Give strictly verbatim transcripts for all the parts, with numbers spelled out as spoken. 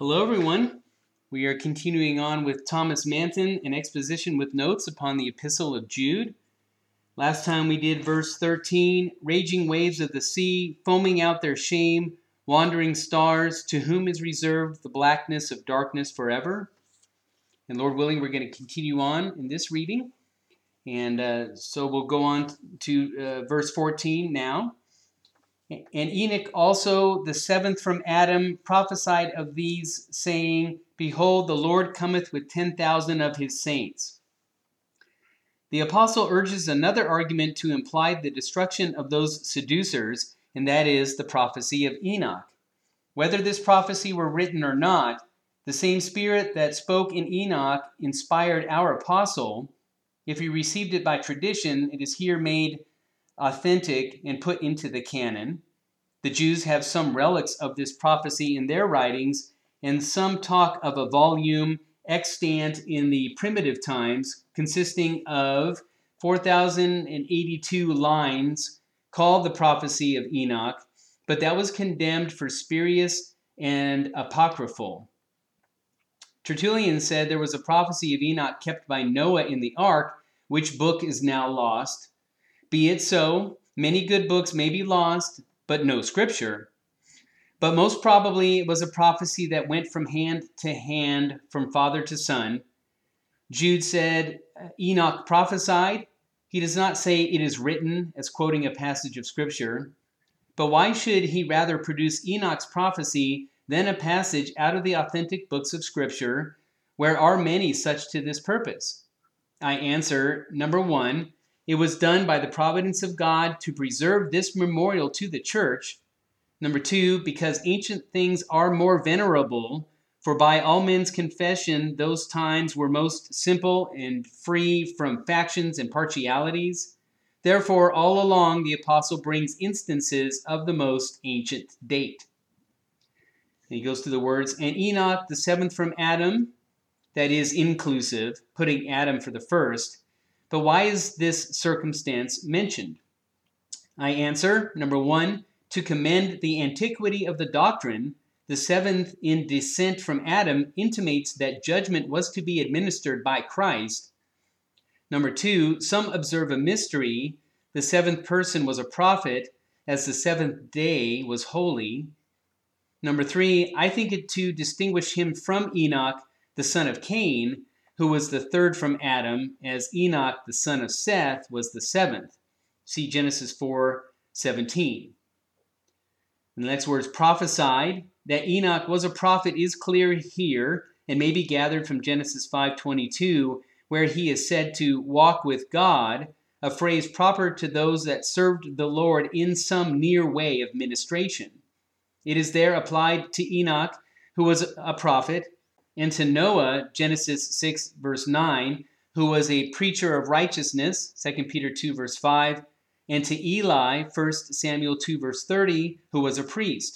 Hello, everyone. We are continuing on with Thomas Manton, an exposition with notes upon the Epistle of Jude. Last time we did verse thirteen, raging waves of the sea, foaming out their shame, wandering stars, to whom is reserved the blackness of darkness forever. And Lord willing, we're going to continue on in this reading. And uh, so we'll go on to uh, verse fourteen now. And Enoch also, the seventh from Adam, prophesied of these, saying, Behold, the Lord cometh with ten thousand of his saints. The apostle urges another argument to imply the destruction of those seducers, and that is the prophecy of Enoch. Whether this prophecy were written or not, the same spirit that spoke in Enoch inspired our apostle. If he received it by tradition, it is here made authentic and put into the canon. The Jews have some relics of this prophecy in their writings, and some talk of a volume extant in the primitive times consisting of four thousand eighty-two lines called the prophecy of Enoch, but that was condemned for spurious and apocryphal. Tertullian said there was a prophecy of Enoch kept by Noah in the ark, which book is now lost. Be it so, many good books may be lost, but no scripture. But most probably it was a prophecy that went from hand to hand, from father to son. Jude said Enoch prophesied. He does not say it is written, as quoting a passage of scripture. But why should he rather produce Enoch's prophecy than a passage out of the authentic books of scripture, where are many such to this purpose? I answer, number one, it was done by the providence of God to preserve this memorial to the church. Number two, because ancient things are more venerable, for by all men's confession, those times were most simple and free from factions and partialities. Therefore, all along, the apostle brings instances of the most ancient date. And he goes to the words, and Enoch, the seventh from Adam, that is inclusive, putting Adam for the first. But why is this circumstance mentioned? I answer, number one, to commend the antiquity of the doctrine. The seventh in descent from Adam intimates that judgment was to be administered by Christ. Number two, some observe a mystery. The seventh person was a prophet, as the seventh day was holy. Number three, I think it to distinguish him from Enoch, the son of Cain, who was the third from Adam, as Enoch, the son of Seth, was the seventh. See Genesis four seventeen. And the next words, prophesied. That Enoch was a prophet is clear here, and may be gathered from Genesis five twenty-two, where he is said to walk with God, a phrase proper to those that served the Lord in some near way of ministration. It is there applied to Enoch, who was a prophet, and to Noah, Genesis six, verse nine, who was a preacher of righteousness, Second Peter two, verse five, and to Eli, First Samuel two, verse thirty, who was a priest.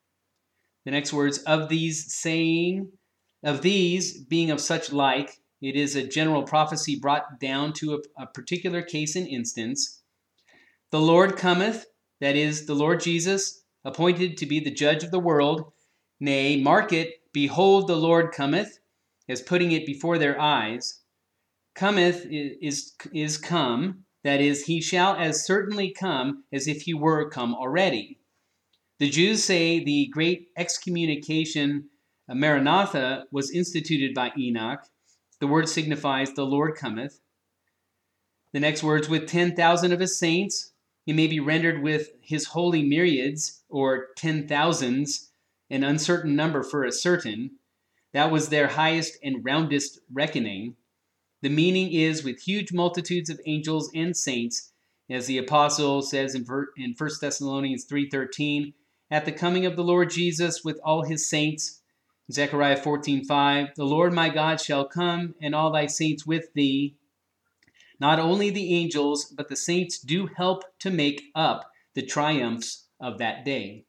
The next words, of these saying, of these being of such like, it is a general prophecy brought down to a, a particular case and instance. The Lord cometh, that is, the Lord Jesus, appointed to be the judge of the world. Nay, mark it, behold, the Lord cometh, as putting it before their eyes. Cometh is, is come, that is, he shall as certainly come as if he were come already. The Jews say the great excommunication, uh, Maranatha, was instituted by Enoch. The word signifies the Lord cometh. The next words, with ten thousand of his saints, it may be rendered with his holy myriads, or ten thousands, an uncertain number for a certain. That was their highest and roundest reckoning. The meaning is with huge multitudes of angels and saints, as the apostle says in First Thessalonians three thirteen, at the coming of the Lord Jesus with all his saints. Zechariah fourteen five, the Lord my God shall come, and all thy saints with thee. Not only the angels, but the saints do help to make up the triumphs of that day.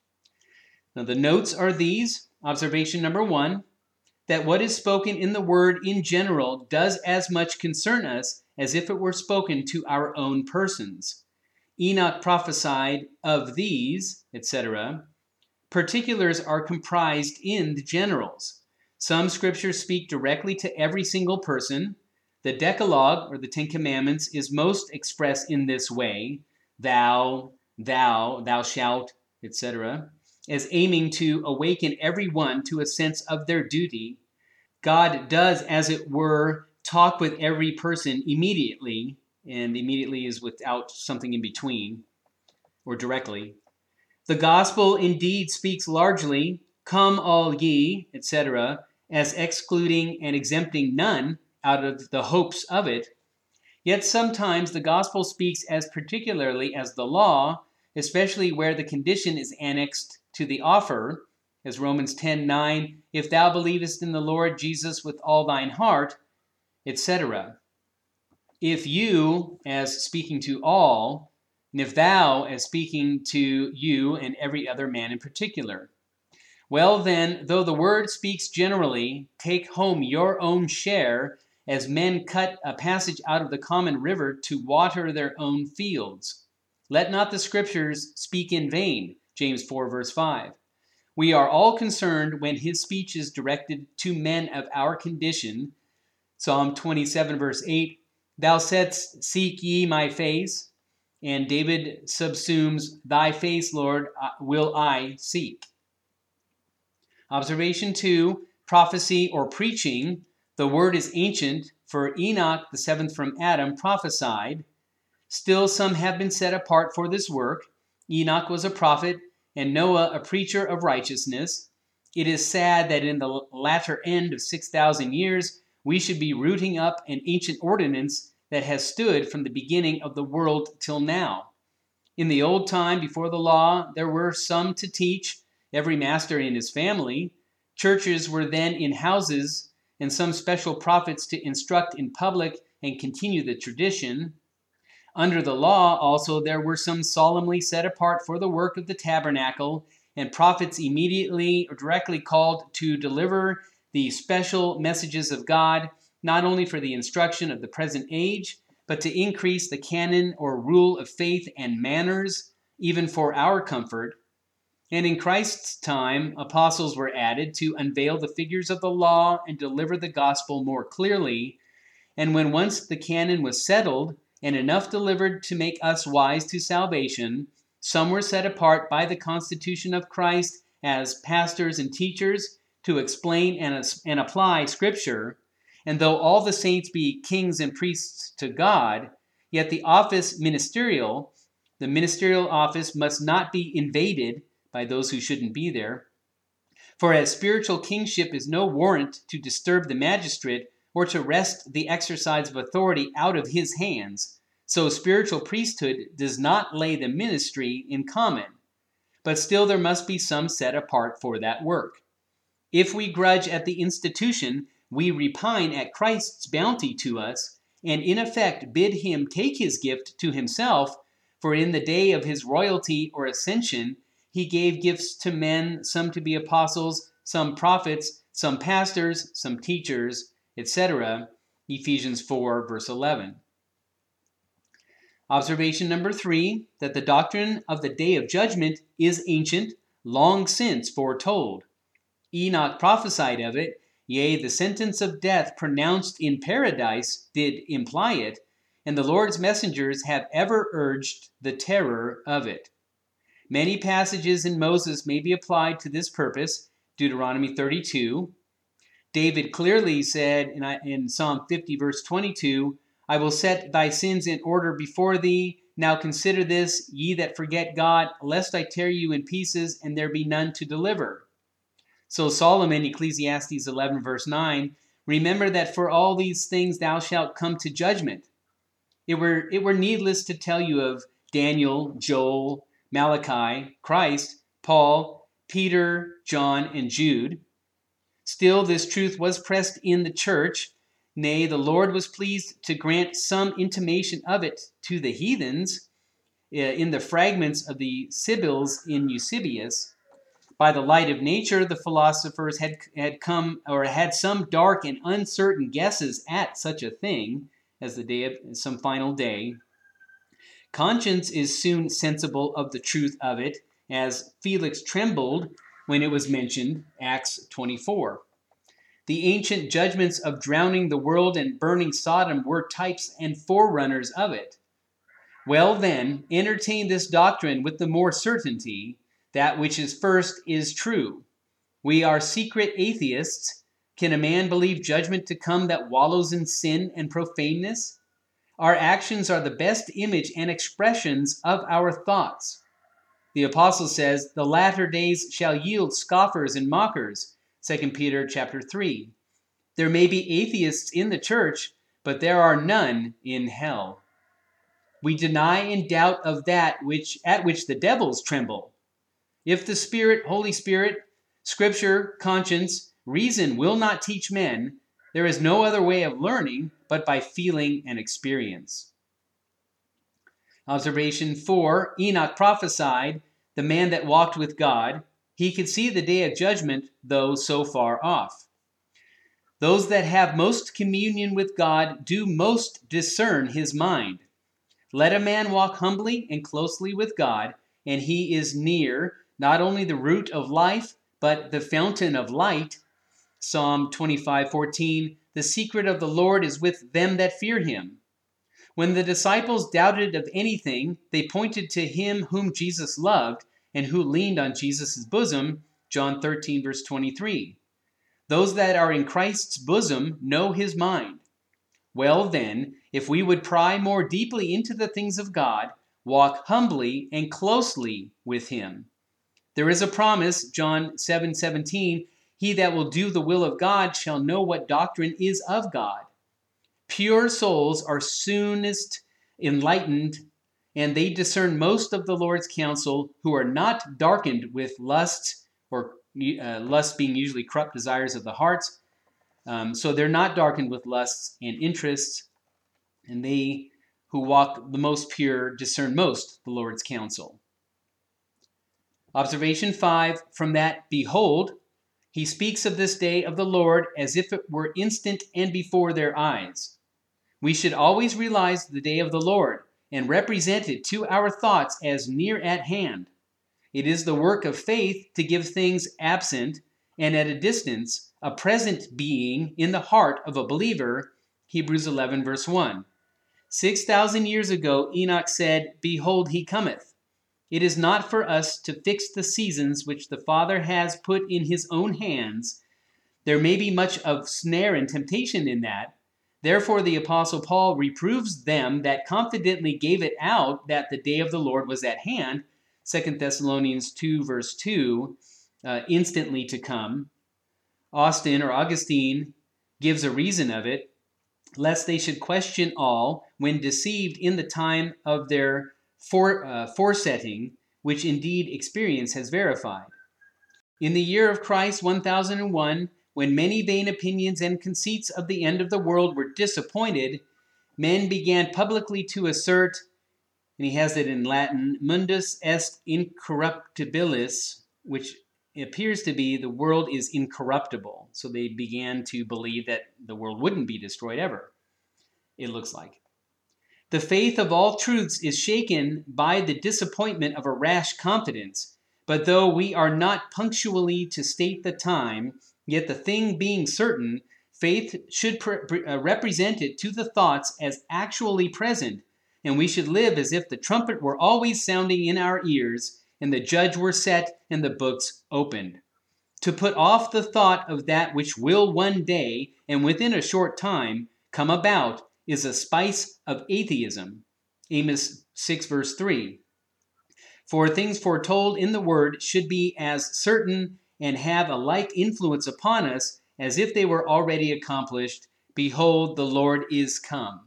Now the notes are these. Observation number one, that what is spoken in the word in general does as much concern us as if it were spoken to our own persons. Enoch prophesied of these, et cetera. Particulars are comprised in the generals. Some scriptures speak directly to every single person. The Decalogue, or the Ten Commandments, is most expressed in this way: thou, thou, thou shalt, et cetera, as aiming to awaken everyone to a sense of their duty. God does, as it were, talk with every person immediately, and immediately is without something in between, or directly. The gospel indeed speaks largely, come all ye, et cetera, as excluding and exempting none out of the hopes of it. Yet sometimes the gospel speaks as particularly as the law, especially where the condition is annexed to the offer, as Romans ten nine, if thou believest in the Lord Jesus with all thine heart, et cetera. If you, as speaking to all, and if thou, as speaking to you and every other man in particular. Well then, though the word speaks generally, take home your own share, as men cut a passage out of the common river to water their own fields. Let not the scriptures speak in vain, James four verse five. We are all concerned when his speech is directed to men of our condition. Psalm twenty-seven verse eight, thou saidst, seek ye my face, and David subsumes, thy face, Lord, will I seek. Observation two, prophecy or preaching. The word is ancient, for Enoch, the seventh from Adam, prophesied. Still some have been set apart for this work. Enoch was a prophet, and Noah a preacher of righteousness. It is sad that in the latter end of six thousand years, we should be rooting up an ancient ordinance that has stood from the beginning of the world till now. In the old time, before the law, there were some to teach, every master in his family. Churches were then in houses, and some special prophets to instruct in public and continue the tradition. Under the law, also, there were some solemnly set apart for the work of the tabernacle, and prophets immediately or directly called to deliver the special messages of God, not only for the instruction of the present age, but to increase the canon or rule of faith and manners, even for our comfort. And in Christ's time, apostles were added to unveil the figures of the law and deliver the gospel more clearly. And when once the canon was settled, and enough delivered to make us wise to salvation, some were set apart by the constitution of Christ as pastors and teachers to explain and, and apply Scripture. And though all the saints be kings and priests to God, yet the office ministerial, the ministerial office must not be invaded by those who shouldn't be there. For as spiritual kingship is no warrant to disturb the magistrate or to wrest the exercise of authority out of his hands, so spiritual priesthood does not lay the ministry in common. But still there must be some set apart for that work. If we grudge at the institution, we repine at Christ's bounty to us, and in effect bid him take his gift to himself, for in the day of his royalty or ascension, he gave gifts to men, some to be apostles, some prophets, some pastors, some teachers, et cetera. Ephesians four, verse eleven. Observation number three, that the doctrine of the day of judgment is ancient, long since foretold. Enoch prophesied of it, yea, the sentence of death pronounced in paradise did imply it, and the Lord's messengers have ever urged the terror of it. Many passages in Moses may be applied to this purpose, Deuteronomy thirty-two. David clearly said in, in Psalm fifty, verse twenty-two, I will set thy sins in order before thee. Now consider this, ye that forget God, lest I tear you in pieces, and there be none to deliver. So Solomon, Ecclesiastes eleven, verse nine, remember that for all these things thou shalt come to judgment. It were, it were needless to tell you of Daniel, Joel, Malachi, Christ, Paul, Peter, John, and Jude. Still, this truth was pressed in the church. Nay, the Lord was pleased to grant some intimation of it to the heathens in the fragments of the Sibyls in Eusebius. By the light of nature, the philosophers had, had come or had some dark and uncertain guesses at such a thing as the day of some final day. Conscience is soon sensible of the truth of it, as Felix trembled when it was mentioned, Acts twenty-four. The ancient judgments of drowning the world and burning Sodom were types and forerunners of it. Well then, entertain this doctrine with the more certainty. That which is first is true. We are secret atheists. Can a man believe judgment to come that wallows in sin and profaneness? Our actions are the best image and expressions of our thoughts. The apostle says, the latter days shall yield scoffers and mockers, Second Peter chapter three. There may be atheists in the church, but there are none in hell. We deny and doubt of that which at which the devils tremble. If the Spirit, Holy Spirit, Scripture, conscience, reason will not teach men, there is no other way of learning but by feeling and experience. Observation four, Enoch prophesied, the man that walked with God, he could see the day of judgment, though so far off. Those that have most communion with God do most discern his mind. Let a man walk humbly and closely with God, and he is near, not only the root of life, but the fountain of light. Psalm twenty-five fourteen, the secret of the Lord is with them that fear him. When the disciples doubted of anything, they pointed to him whom Jesus loved and who leaned on Jesus' bosom, John thirteen, verse twenty-three. Those that are in Christ's bosom know his mind. Well then, if we would pry more deeply into the things of God, walk humbly and closely with him. There is a promise, John seven seventeen, he that will do the will of God shall know what doctrine is of God. Pure souls are soonest enlightened, and they discern most of the Lord's counsel, who are not darkened with lusts, or uh, lust being usually corrupt desires of the hearts. Um, so they're not darkened with lusts and interests, and they who walk the most pure discern most the Lord's counsel. Observation five, from that, behold, he speaks of this day of the Lord as if it were instant and before their eyes. We should always realize the day of the Lord and represent it to our thoughts as near at hand. It is the work of faith to give things absent and at a distance a present being in the heart of a believer, Hebrews eleven, verse one. Six thousand years ago, Enoch said, behold, he cometh. It is not for us to fix the seasons which the Father has put in his own hands. There may be much of snare and temptation in that. Therefore the Apostle Paul reproves them that confidently gave it out that the day of the Lord was at hand, Second Thessalonians two, verse two, uh, instantly to come. Austin or Augustine gives a reason of it, lest they should question all when deceived in the time of their fore, uh, foresetting, which indeed experience has verified. In the year of Christ one thousand one, when many vain opinions and conceits of the end of the world were disappointed, men began publicly to assert, and he has it in Latin, mundus est incorruptibilis, which appears to be the world is incorruptible. So they began to believe that the world wouldn't be destroyed ever, it looks like. The faith of all truths is shaken by the disappointment of a rash confidence. But though we are not punctually to state the time, yet the thing being certain, faith should pre- pre- uh, represent it to the thoughts as actually present, and we should live as if the trumpet were always sounding in our ears, and the judge were set, and the books opened. To put off the thought of that which will one day, and within a short time, come about, is a spice of atheism. Amos six, verse three. For things foretold in the word should be as certain and have a like influence upon us as if they were already accomplished. Behold, the Lord is come.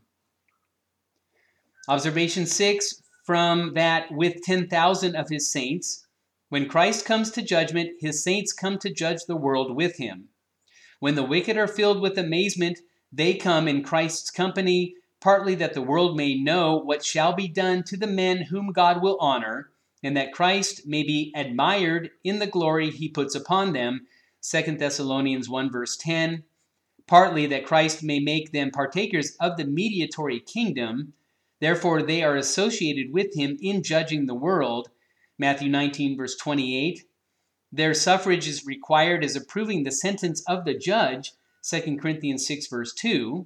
Observation six, from that with ten thousand of his saints, when Christ comes to judgment, his saints come to judge the world with him. When the wicked are filled with amazement, they come in Christ's company, partly that the world may know what shall be done to the men whom God will honor, and that Christ may be admired in the glory he puts upon them, Second Thessalonians one, verse ten, partly that Christ may make them partakers of the mediatory kingdom, therefore they are associated with him in judging the world, Matthew nineteen, verse twenty-eight, Their suffrage is required as approving the sentence of the judge, Second Corinthians six, verse two.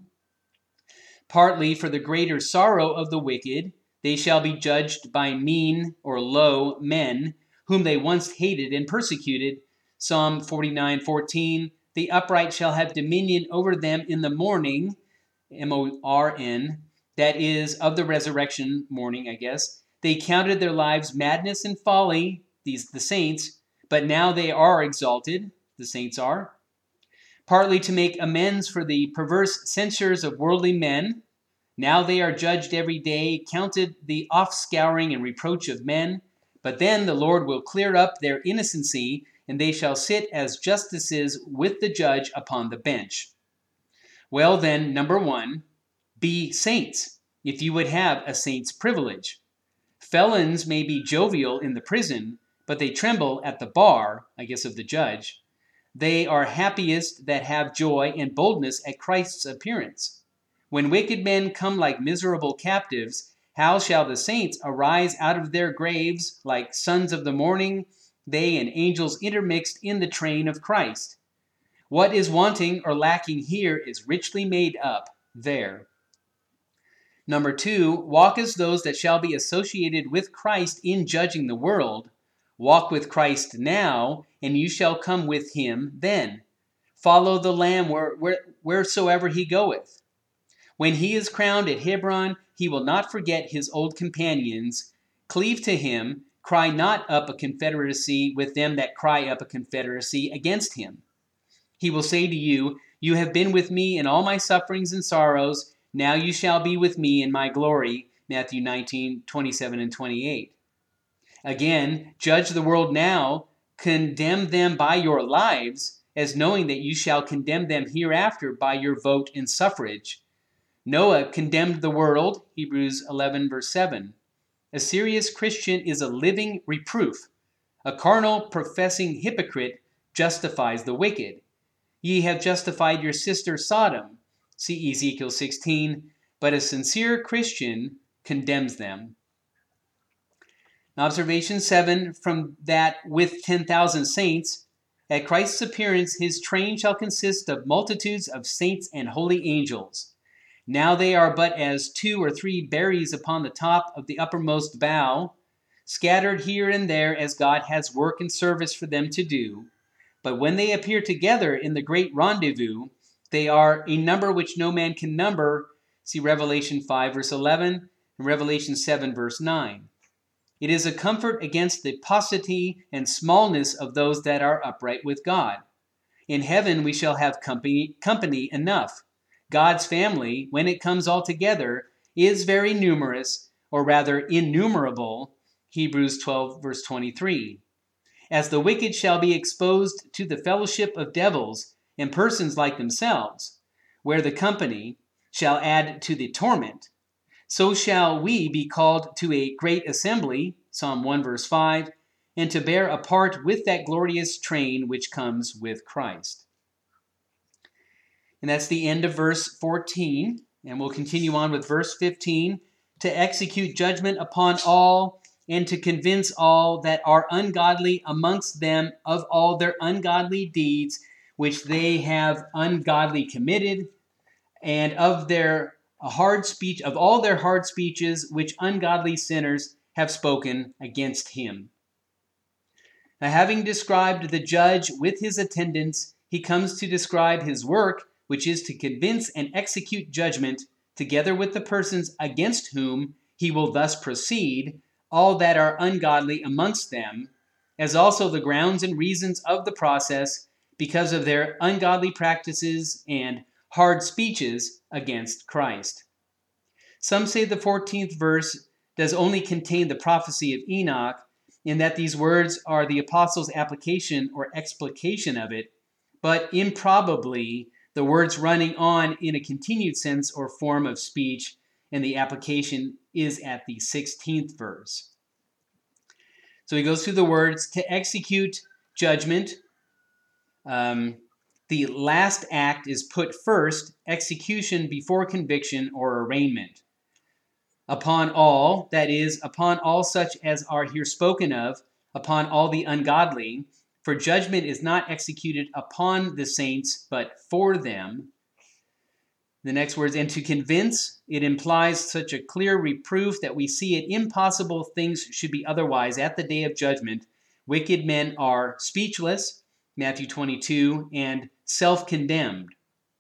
Partly for the greater sorrow of the wicked, they shall be judged by mean or low men, whom they once hated and persecuted. Psalm forty-nine, fourteen. The upright shall have dominion over them in the morning, M O R N, that is, of the resurrection morning, I guess. They counted their lives madness and folly, these the saints, but now they are exalted, the saints are. Partly to make amends for the perverse censures of worldly men. Now they are judged every day, counted the offscouring and reproach of men. But then the Lord will clear up their innocency, and they shall sit as justices with the judge upon the bench. Well then, number one, be saints, if you would have a saint's privilege. Felons may be jovial in the prison, but they tremble at the bar, I guess of the judge. They are happiest that have joy and boldness at Christ's appearance. When wicked men come like miserable captives, how shall the saints arise out of their graves like sons of the morning, they and angels intermixed in the train of Christ? What is wanting or lacking here is richly made up there. Number two, walk as those that shall be associated with Christ in judging the world. Walk with Christ now, and you shall come with him then. Follow the Lamb where, where, wheresoever he goeth. When he is crowned at Hebron, he will not forget his old companions. Cleave to him, cry not up a confederacy with them that cry up a confederacy against him. He will say to you, you have been with me in all my sufferings and sorrows, now you shall be with me in my glory. Matthew nineteen, twenty-seven and twenty-eight. Again, judge the world now, condemn them by your lives, as knowing that you shall condemn them hereafter by your vote and suffrage. Noah condemned the world, Hebrews eleven, verse seven. A serious Christian is a living reproof. A carnal, professing hypocrite justifies the wicked. Ye have justified your sister Sodom, see Ezekiel sixteen, but a sincere Christian condemns them. Observation seven, from that with ten thousand saints, at Christ's appearance his train shall consist of multitudes of saints and holy angels. Now they are but as two or three berries upon the top of the uppermost bough, scattered here and there as God has work and service for them to do. But when they appear together in the great rendezvous, they are a number which no man can number, see Revelation five, verse eleven, and Revelation seven, verse nine. It is a comfort against the paucity and smallness of those that are upright with God. In heaven we shall have company, company enough. God's family, when it comes all together, is very numerous, or rather innumerable, Hebrews twelve, verse twenty-three. As the wicked shall be exposed to the fellowship of devils and persons like themselves, where the company shall add to the torment, so shall we be called to a great assembly, Psalm one, verse five, and to bear a part with that glorious train which comes with Christ. And that's the end of verse fourteen. And we'll continue on with verse fifteen. To execute judgment upon all, and to convince all that are ungodly amongst them of all their ungodly deeds, which they have ungodly committed, and of their hard speech, of all their hard speeches, which ungodly sinners have spoken against him. Now, having described the judge with his attendants, he comes to describe his work, which is to convince and execute judgment, together with the persons against whom he will thus proceed, all that are ungodly amongst them, as also the grounds and reasons of the process, because of their ungodly practices and hard speeches against Christ. Some say the fourteenth verse does only contain the prophecy of Enoch, in that these words are the apostles' application or explication of it, but improbably the words running on in a continued sense or form of speech, and the application is at the sixteenth verse. So he goes through the words, to execute judgment. Um, the last act is put first, execution before conviction or arraignment. Upon all, that is, upon all such as are here spoken of, upon all the ungodly, For judgment is not executed upon the saints, but for them. The next words, and to convince, it implies such a clear reproof that we see it impossible things should be otherwise at the day of judgment. Wicked men are speechless, Matthew twenty-two, and self-condemned.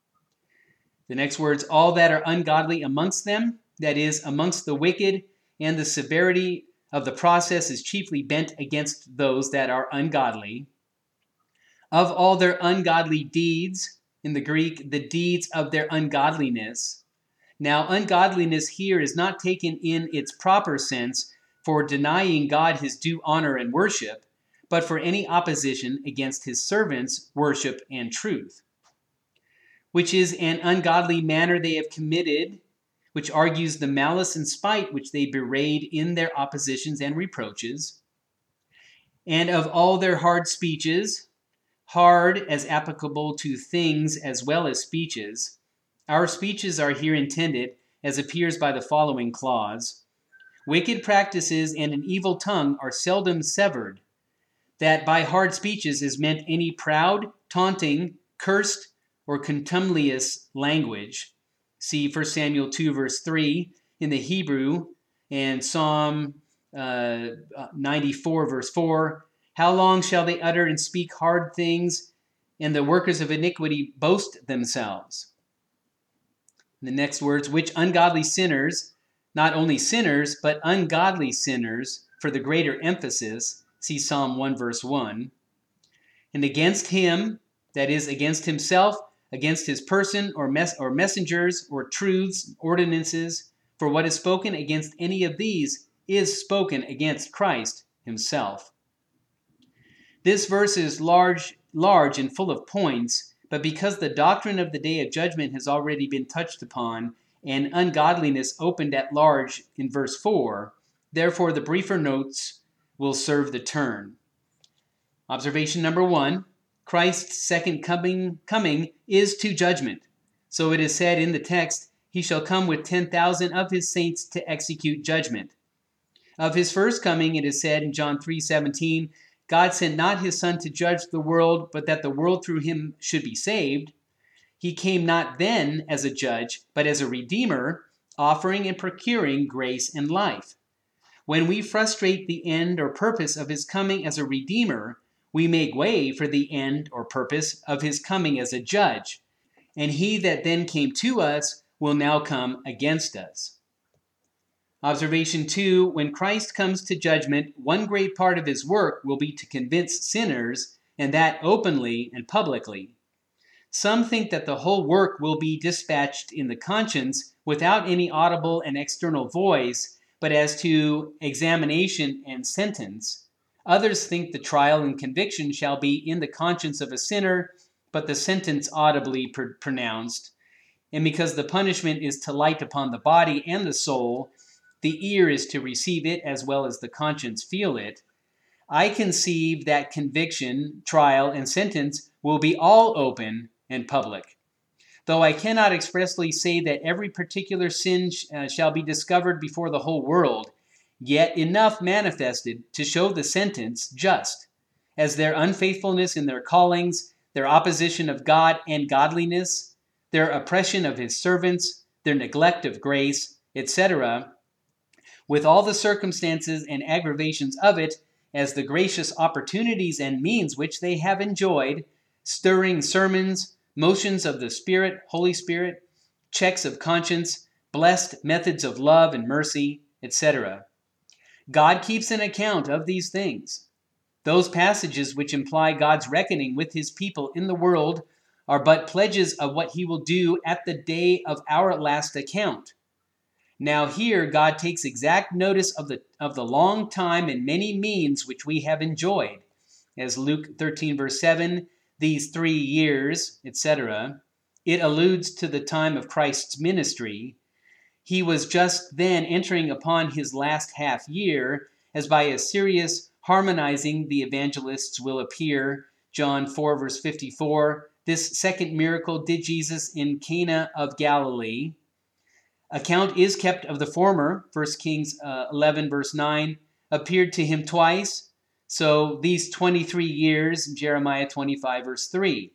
The next words, all that are ungodly amongst them, that is, amongst the wicked, and the severity of the process is chiefly bent against those that are ungodly. Of all their ungodly deeds, in the Greek, the deeds of their ungodliness. Now, ungodliness here is not taken in its proper sense for denying God his due honor and worship, but for any opposition against his servants' worship and truth, which is an ungodly manner they have committed, which argues the malice and spite which they bewrayed in their oppositions and reproaches, and of all their hard speeches, hard as applicable to things as well as speeches. Our speeches are here intended, as appears by the following clause. Wicked practices and an evil tongue are seldom severed. That by hard speeches is meant any proud, taunting, cursed, or contumelious language. See First Samuel two, verse three in the Hebrew, and Psalm uh, ninety-four, verse four. How long shall they utter and speak hard things, and the workers of iniquity boast themselves? The next words, which ungodly sinners, not only sinners, but ungodly sinners, for the greater emphasis, see Psalm one, verse one. And against him, that is, against himself, against his person, or, mess, or messengers, or truths, ordinances, for what is spoken against any of these is spoken against Christ himself. This verse is large, large and full of points, but because the doctrine of the day of judgment has already been touched upon, and ungodliness opened at large in verse four, therefore the briefer notes will serve the turn. Observation number one, Christ's second coming, coming is to judgment. So it is said in the text, he shall come with ten thousand of his saints to execute judgment. Of his first coming, it is said in John three seventeen, God sent not his Son to judge the world, but that the world through him should be saved. He came not then as a judge, but as a redeemer, offering and procuring grace and life. When we frustrate the end or purpose of his coming as a redeemer, we make way for the end or purpose of his coming as a judge, and he that then came to us will now come against us. Observation two, when Christ comes to judgment, one great part of his work will be to convince sinners, and that openly and publicly. Some think that the whole work will be dispatched in the conscience without any audible and external voice, but as to examination and sentence. Others think the trial and conviction shall be in the conscience of a sinner, but the sentence audibly pr- pronounced. And because the punishment is to light upon the body and the soul, the ear is to receive it as well as the conscience feel it, I conceive that conviction, trial, and sentence will be all open and public. Though I cannot expressly say that every particular sin sh- uh, shall be discovered before the whole world, yet enough manifested to show the sentence just, as their unfaithfulness in their callings, their opposition of God and godliness, their oppression of his servants, their neglect of grace, et cetera, with all the circumstances and aggravations of it, as the gracious opportunities and means which they have enjoyed, stirring sermons, motions of the Spirit, Holy Spirit, checks of conscience, blessed methods of love and mercy, et cetera. God keeps an account of these things. Those passages which imply God's reckoning with his people in the world are but pledges of what he will do at the day of our last account. Now here God takes exact notice of the of the long time and many means which we have enjoyed, as Luke thirteen verse seven, these three years, et cetera. It alludes to the time of Christ's ministry. He was just then entering upon his last half year, as by a serious harmonizing the evangelists will appear. John four verse fifty-four, this second miracle did Jesus in Cana of Galilee. Account is kept of the former, First Kings uh, eleven verse nine, appeared to him twice, So these twenty-three years, Jeremiah twenty-five, verse three.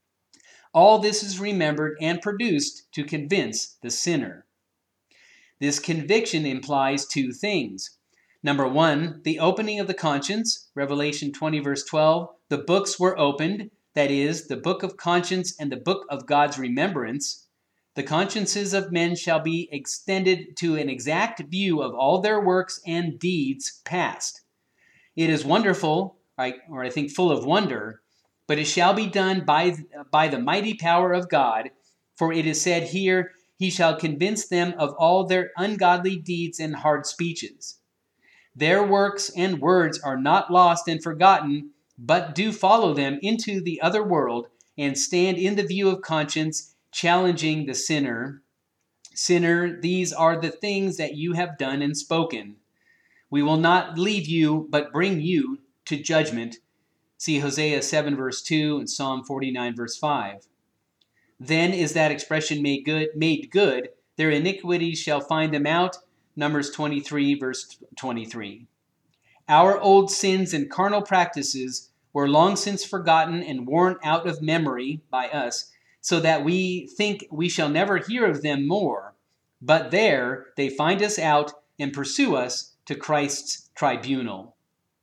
All this is remembered and produced to convince the sinner. This conviction implies two things. Number one, the opening of the conscience, Revelation twenty, verse twelve. The books were opened, that is, the book of conscience and the book of God's remembrance. The consciences of men shall be extended to an exact view of all their works and deeds past. It is wonderful, or I think full of wonder, but it shall be done by, by the mighty power of God, for it is said here, he shall convince them of all their ungodly deeds and hard speeches. Their works and words are not lost and forgotten, but do follow them into the other world and stand in the view of conscience, challenging the sinner. Sinner, these are the things that you have done and spoken. We will not leave you, but bring you to judgment. See Hosea seven, verse two, and Psalm forty-nine, verse five. Then is that expression made good, made good. Their iniquities shall find them out. Numbers twenty-three, verse twenty-three. Our old sins and carnal practices were long since forgotten and worn out of memory by us, so that we think we shall never hear of them more. But there they find us out and pursue us to Christ's tribunal.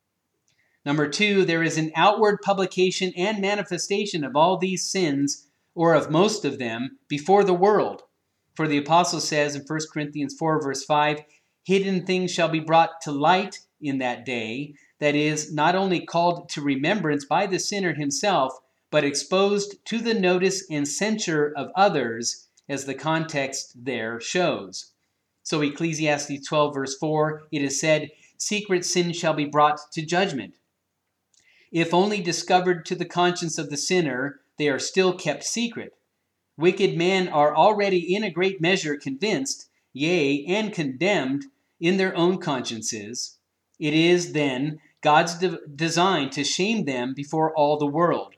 Number two, there is an outward publication and manifestation of all these sins, or of most of them, before the world. For the apostle says in First Corinthians four, verse five, hidden things shall be brought to light in that day, that is, not only called to remembrance by the sinner himself, but exposed to the notice and censure of others, as the context there shows. So Ecclesiastes twelve, verse four, it is said, secret sin shall be brought to judgment. If only discovered to the conscience of the sinner, they are still kept secret. Wicked men are already in a great measure convinced, yea, and condemned in their own consciences. It is, then, God's de- design to shame them before all the world.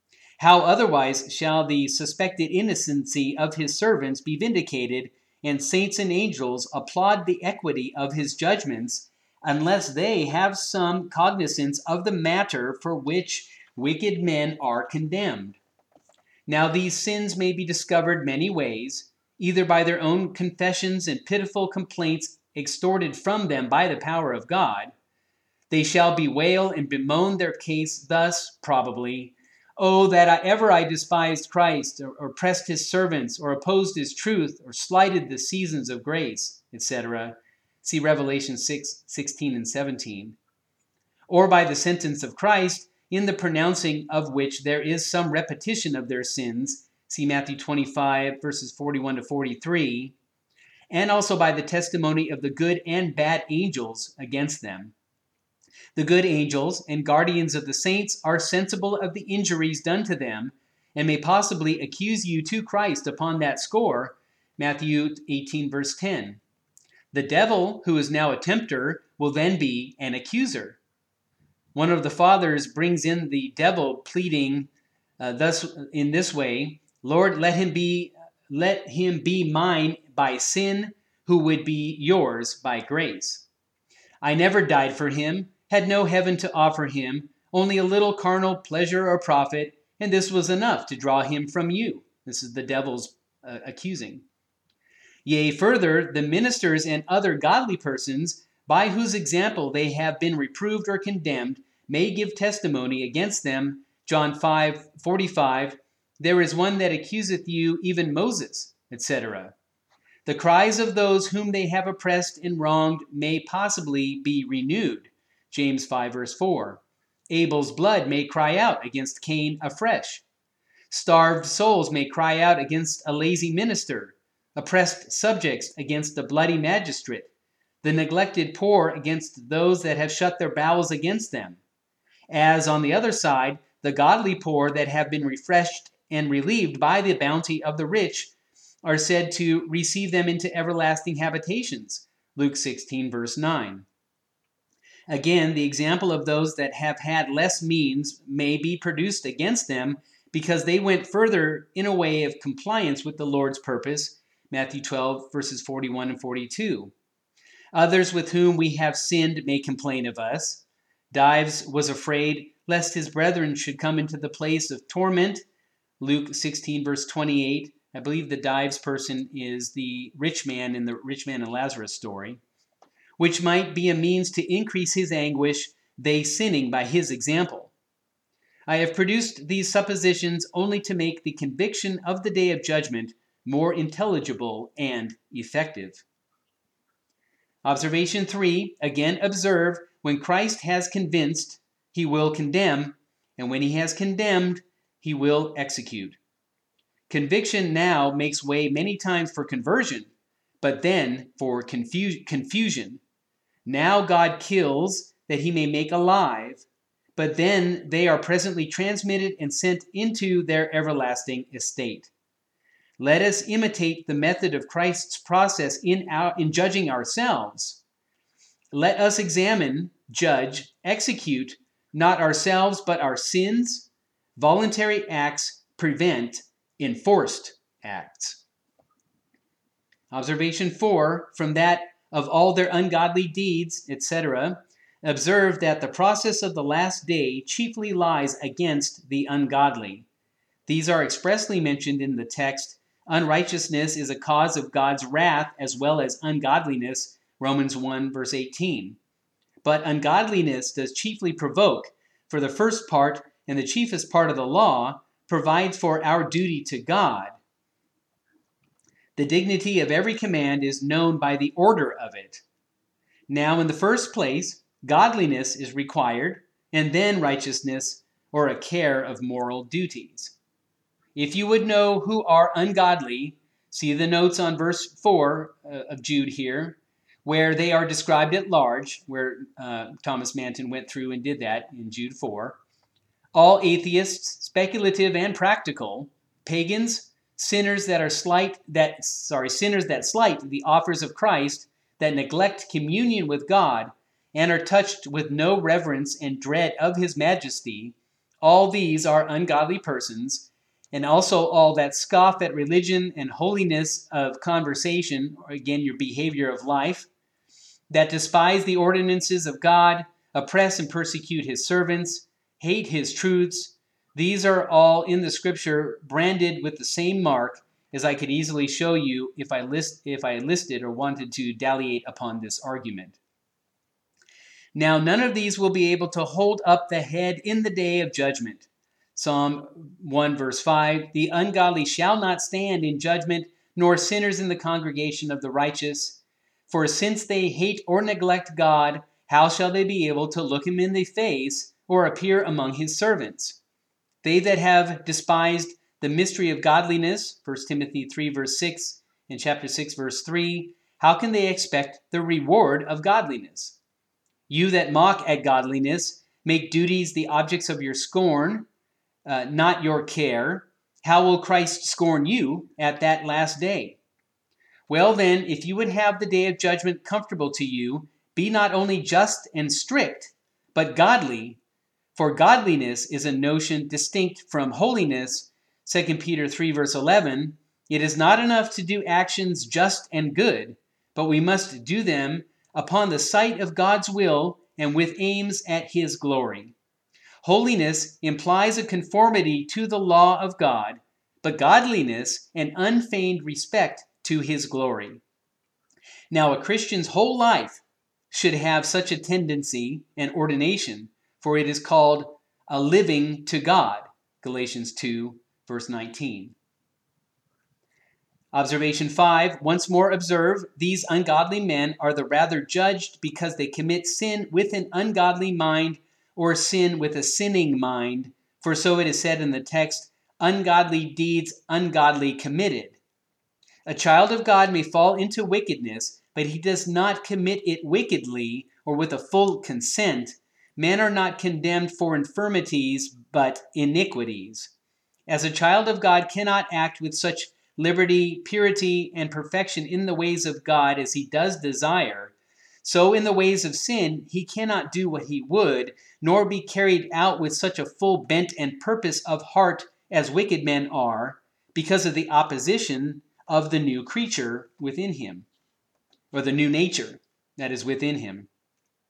How otherwise shall the suspected innocency of his servants be vindicated, and saints and angels applaud the equity of his judgments, unless they have some cognizance of the matter for which wicked men are condemned? Now these sins may be discovered many ways, either by their own confessions and pitiful complaints extorted from them by the power of God. They shall bewail and bemoan their case thus, probably, oh, that I ever I despised Christ, or, or pressed his servants, or opposed his truth, or slighted the seasons of grace, et cetera. See Revelation six, sixteen and seventeen. Or by the sentence of Christ, in the pronouncing of which there is some repetition of their sins. See Matthew twenty-five, verses forty-one to forty-three. And also by the testimony of the good and bad angels against them. The good angels and guardians of the saints are sensible of the injuries done to them, and may possibly accuse you to Christ upon that score. Matthew eighteen, verse ten. The devil, who is now a tempter, will then be an accuser. One of the fathers brings in the devil pleading uh, thus in this way, Lord, let him be let him be mine by sin, who would be yours by grace. I never died for him, had no heaven to offer him, only a little carnal pleasure or profit, and this was enough to draw him from you. This is the devil's uh, accusing. Yea, further, the ministers and other godly persons, by whose example they have been reproved or condemned, may give testimony against them. John five, forty-five, there is one that accuseth you, even Moses, et cetera. The cries of those whom they have oppressed and wronged may possibly be renewed. James five, verse four. Abel's blood may cry out against Cain afresh. Starved souls may cry out against a lazy minister. Oppressed subjects against the bloody magistrate. The neglected poor against those that have shut their bowels against them. As, on the other side, the godly poor that have been refreshed and relieved by the bounty of the rich are said to receive them into everlasting habitations. Luke sixteen, verse nine. Again, the example of those that have had less means may be produced against them because they went further in a way of compliance with the Lord's purpose. Matthew twelve, verses forty-one and forty-two. Others with whom we have sinned may complain of us. Dives was afraid lest his brethren should come into the place of torment. Luke sixteen, verse twenty-eight. I believe the Dives person is the rich man in the rich man and Lazarus story, which might be a means to increase his anguish, they sinning by his example. I have produced these suppositions only to make the conviction of the day of judgment more intelligible and effective. Observation three, again observe, when Christ has convinced, he will condemn, and when he has condemned, he will execute. Conviction now makes way many times for conversion, but then for confu- confusion. Now God kills that he may make alive, but then they are presently transmitted and sent into their everlasting estate. Let us imitate the method of Christ's process in, our, in judging ourselves. Let us examine, judge, execute, not ourselves but our sins, voluntary acts, prevent, enforced acts. Observation four, from that of all their ungodly deeds, et cetera, observe that the process of the last day chiefly lies against the ungodly. These are expressly mentioned in the text. Unrighteousness is a cause of God's wrath as well as ungodliness, Romans one, verse eighteen. But ungodliness does chiefly provoke, for the first part and the chiefest part of the law provides for our duty to God. The dignity of every command is known by the order of it. Now, in the first place, godliness is required, and then righteousness, or a care of moral duties. If you would know who are ungodly, see the notes on verse four uh, of Jude here, where they are described at large, where uh, Thomas Manton went through and did that in Jude four. All atheists, speculative and practical, pagans, sinners that are slight that sorry, sinners that slight the offers of Christ, that neglect communion with God, and are touched with no reverence and dread of his majesty, all these are ungodly persons, and also all that scoff at religion and holiness of conversation, or again, your behavior of life, that despise the ordinances of God, oppress and persecute his servants, hate his truths. These are all in the scripture branded with the same mark, as I could easily show you if I list if I listed or wanted to delineate upon this argument. Now, none of these will be able to hold up the head in the day of judgment. Psalm one, verse five, the ungodly shall not stand in judgment, nor sinners in the congregation of the righteous. For since they hate or neglect God, how shall they be able to look him in the face or appear among his servants? They that have despised the mystery of godliness, First Timothy three, verse six, and chapter six, verse three, how can they expect the reward of godliness? You that mock at godliness, make duties the objects of your scorn, uh, not your care. How will Christ scorn you at that last day? Well then, if you would have the day of judgment comfortable to you, be not only just and strict, but godly. For godliness is a notion distinct from holiness. Second Peter three, verse eleven, it is not enough to do actions just and good, but we must do them upon the sight of God's will and with aims at his glory. Holiness implies a conformity to the law of God, but godliness an unfeigned respect to his glory. Now, a Christian's whole life should have such a tendency and ordination, for it is called a living to God, Galatians two, verse nineteen. Observation five, once more observe, these ungodly men are the rather judged because they commit sin with an ungodly mind or sin with a sinning mind, for so it is said in the text, ungodly deeds ungodly committed. A child of God may fall into wickedness, but he does not commit it wickedly or with a full consent. Men are not condemned for infirmities, but iniquities. As a child of God cannot act with such liberty, purity, and perfection in the ways of God as he does desire, so in the ways of sin he cannot do what he would, nor be carried out with such a full bent and purpose of heart as wicked men are, because of the opposition of the new creature within him, or the new nature that is within him.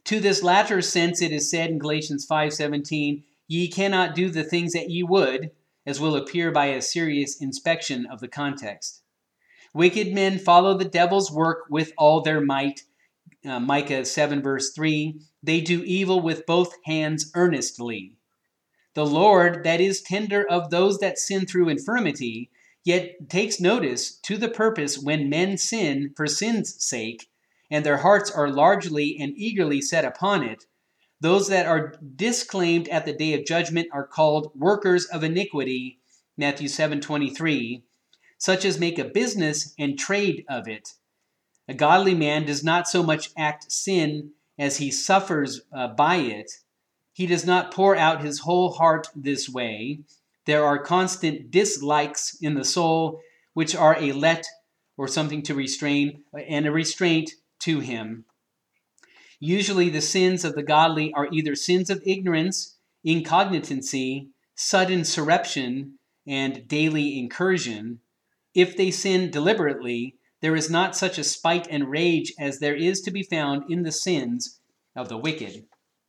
To this latter sense it is said in Galatians five seventeen, ye cannot do the things that ye would, as will appear by a serious inspection of the context. Wicked men follow the devil's work with all their might. Uh, Micah seven verse three, they do evil with both hands earnestly. The Lord that is tender of those that sin through infirmity, yet takes notice to the purpose when men sin for sin's sake, and their hearts are largely and eagerly set upon it. Those that are disclaimed at the day of judgment are called workers of iniquity, Matthew seven twenty-three, such as make a business and trade of it. A godly man does not so much act sin as he suffers uh, by it. He does not pour out his whole heart this way. There are constant dislikes in the soul, which are a let or something to restrain, and a restraint to him. Usually the sins of the godly are either sins of ignorance, incognitancy, sudden surreption, and daily incursion. If they sin deliberately, there is not such a spite and rage as there is to be found in the sins of the wicked.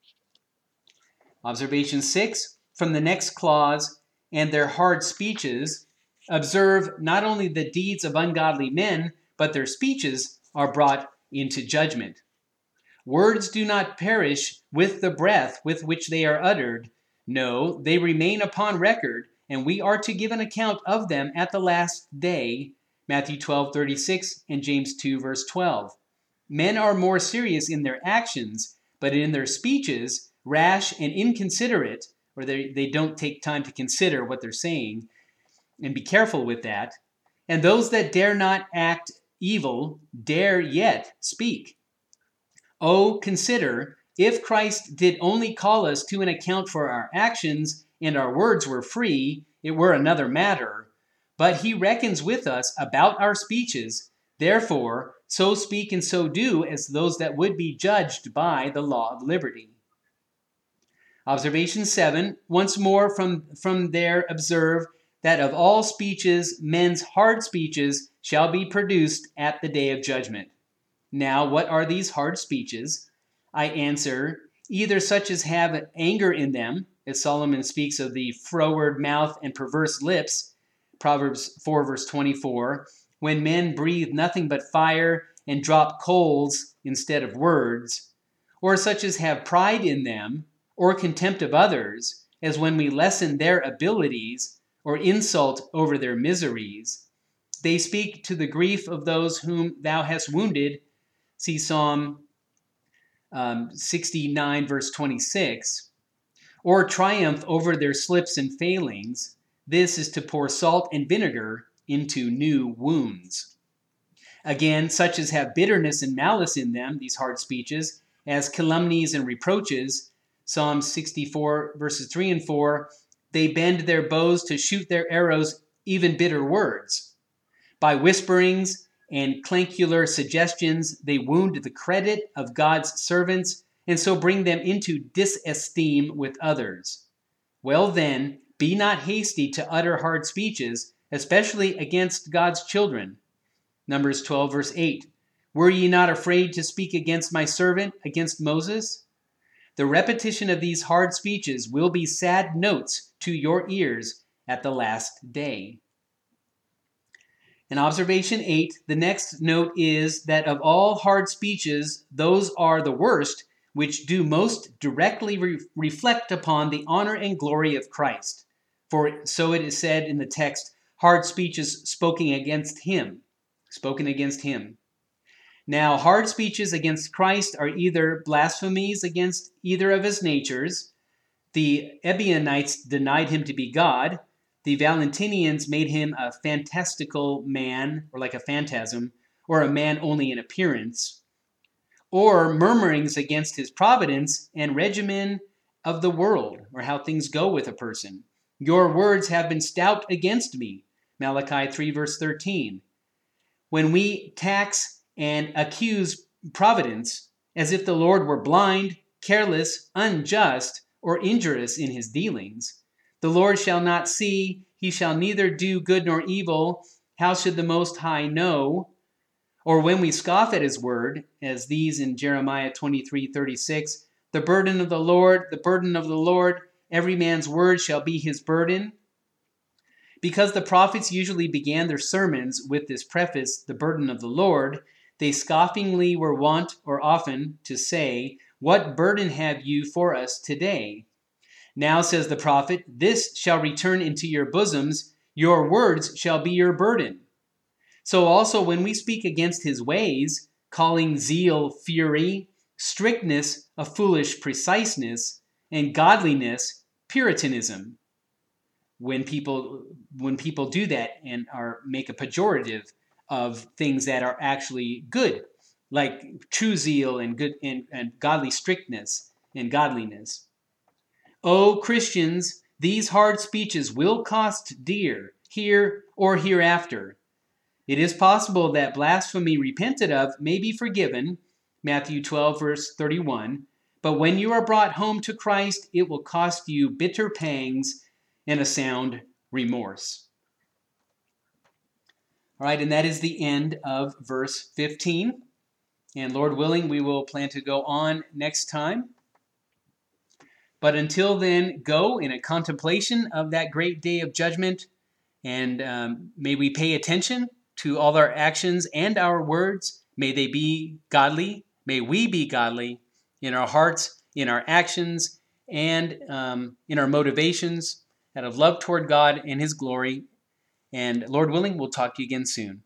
Observation six, from the next clause, and their hard speeches, observe not only the deeds of ungodly men, but their speeches are brought into judgment. Words do not perish with the breath with which they are uttered. No, they remain upon record, and we are to give an account of them at the last day, Matthew twelve thirty-six and James two verse twelve. Men are more serious in their actions, but in their speeches, rash and inconsiderate, or they, they don't take time to consider what they're saying, and be careful with that. And those that dare not act evil dare yet speak. Oh, consider, if Christ did only call us to an account for our actions, and our words were free, it were another matter. But he reckons with us about our speeches. Therefore, so speak and so do as those that would be judged by the law of liberty. Observation seven, once more from, from there observe that of all speeches, men's hard speeches shall be produced at the day of judgment. Now, what are these hard speeches? I answer, either such as have anger in them, as Solomon speaks of the froward mouth and perverse lips, Proverbs four verse twenty-four, when men breathe nothing but fire and drop coals instead of words, or such as have pride in them, or contempt of others, as when we lessen their abilities, or insult over their miseries. They speak to the grief of those whom thou hast wounded, see Psalm um, sixty-nine verse twenty-six, or triumph over their slips and failings. This is to pour salt and vinegar into new wounds. Again, such as have bitterness and malice in them, these hard speeches, as calumnies and reproaches, Psalm sixty-four verses three and four, they bend their bows to shoot their arrows, even bitter words. By whisperings and clankular suggestions, they wound the credit of God's servants, and so bring them into disesteem with others. Well then, be not hasty to utter hard speeches, especially against God's children. Numbers twelve verse eight, were ye not afraid to speak against my servant, against Moses? The repetition of these hard speeches will be sad notes to your ears at the last day. In observation eight, the next note is that of all hard speeches, those are the worst which do most directly re- reflect upon the honor and glory of Christ. For so it is said in the text, hard speeches spoken against him, spoken against him. Now, hard speeches against Christ are either blasphemies against either of his natures. The Ebionites denied him to be God. The Valentinians made him a fantastical man, or like a phantasm, or a man only in appearance. Or murmurings against his providence and regimen of the world, or how things go with a person. Your words have been stout against me, Malachi three verse thirteen. When we tax and accuse providence as if the Lord were blind, careless, unjust, or injurious in his dealings, the Lord shall not see, he shall neither do good nor evil, how should the Most High know? Or when we scoff at his word, as these in Jeremiah twenty-three thirty-six, the burden of the Lord, the burden of the Lord, every man's word shall be his burden. Because the prophets usually began their sermons with this preface, the burden of the Lord, they scoffingly were wont or often to say, what burden have you for us today? Now, says the prophet, this shall return into your bosoms, your words shall be your burden. So also when we speak against his ways, calling zeal fury, strictness a foolish preciseness, and godliness Puritanism, when people when people do that and are make a pejorative of things that are actually good, like true zeal and good and, and godly strictness and godliness. O Christians, these hard speeches will cost dear, here or hereafter. It is possible that blasphemy repented of may be forgiven, Matthew twelve, verse thirty-one, but when you are brought home to Christ, it will cost you bitter pangs and a sound remorse. All right, and that is the end of verse fifteen. And Lord willing, we will plan to go on next time. But until then, go in a contemplation of that great day of judgment, and um, may we pay attention to all our actions and our words. May they be godly. May we be godly in our hearts, in our actions, and um, in our motivations out of love toward God and his glory. And Lord willing, we'll talk to you again soon.